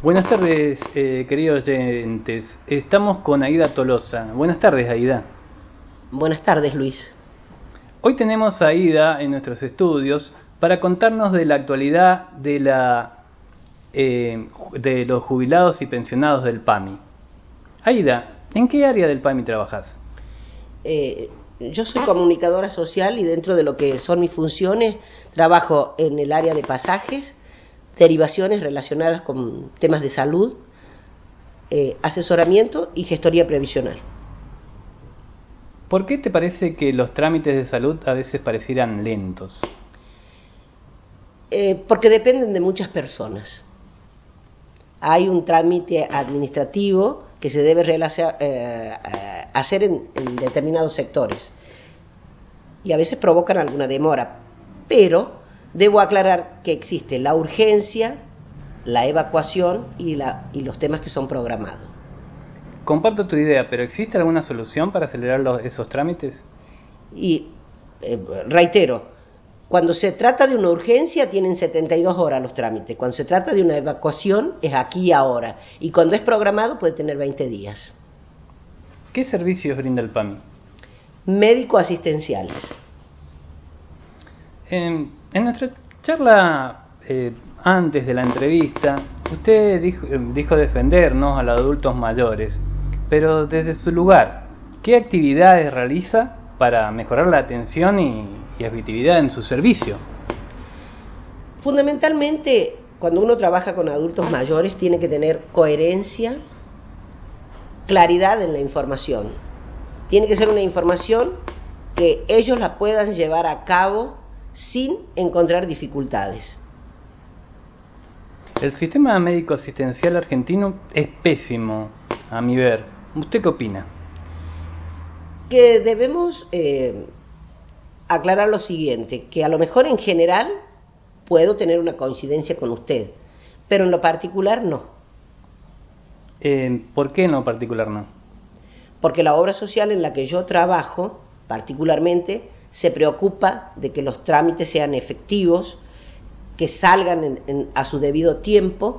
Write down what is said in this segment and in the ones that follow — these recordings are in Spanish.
Buenas tardes, queridos oyentes. Estamos con Aida Tolosa. Buenas tardes, Aida. Buenas tardes, Luis. Hoy tenemos a Aida en nuestros estudios para contarnos de la actualidad de los jubilados y pensionados del PAMI. Aida, ¿en qué área del PAMI trabajas? Yo soy comunicadora social y dentro de lo que son mis funciones trabajo en el área de pasajes, derivaciones relacionadas con temas de salud, asesoramiento y gestoría previsional. ¿Por qué te parece que los trámites de salud a veces parecieran lentos? Porque dependen de muchas personas. Hay un trámite administrativo que se debe hacer en determinados sectores y a veces provocan alguna demora, pero debo aclarar que existe la urgencia, la evacuación y los temas que son programados. Comparto tu idea, pero ¿existe alguna solución para acelerar esos trámites? Y reitero, cuando se trata de una urgencia tienen 72 horas los trámites, cuando se trata de una evacuación es aquí y ahora, y cuando es programado puede tener 20 días. ¿Qué servicios brinda el PAMI? Médico-asistenciales. En nuestra charla antes de la entrevista, usted dijo defendernos a los adultos mayores, pero desde su lugar, ¿qué actividades realiza para mejorar la atención y efectividad en su servicio? Fundamentalmente, cuando uno trabaja con adultos mayores, tiene que tener coherencia, claridad en la información. Tiene que ser una información que ellos la puedan llevar a cabo sin encontrar dificultades. El sistema médico asistencial argentino es pésimo, a mi ver. ¿Usted qué opina? Que debemos aclarar lo siguiente, que a lo mejor en general puedo tener una coincidencia con usted, pero en lo particular no. ¿Por qué en lo particular no? Porque la obra social en la que yo trabajo, particularmente, se preocupa de que los trámites sean efectivos, que salgan a su debido tiempo.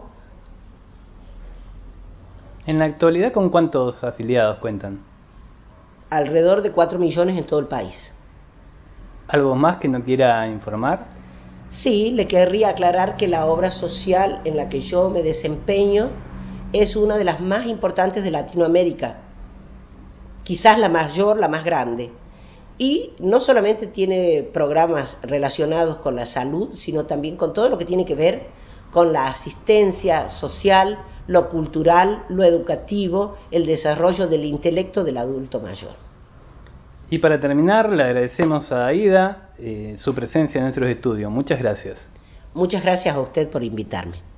En la actualidad, ¿con cuántos afiliados cuentan? Alrededor de 4 millones en todo el país. ¿Algo más que no quiera informar? Sí, le querría aclarar que la obra social en la que yo me desempeño es una de las más importantes de Latinoamérica, quizás la mayor, la más grande. Y no solamente tiene programas relacionados con la salud, sino también con todo lo que tiene que ver con la asistencia social, lo cultural, lo educativo, el desarrollo del intelecto del adulto mayor. Y para terminar, le agradecemos a Aida su presencia en nuestros estudios. Muchas gracias. Muchas gracias a usted por invitarme.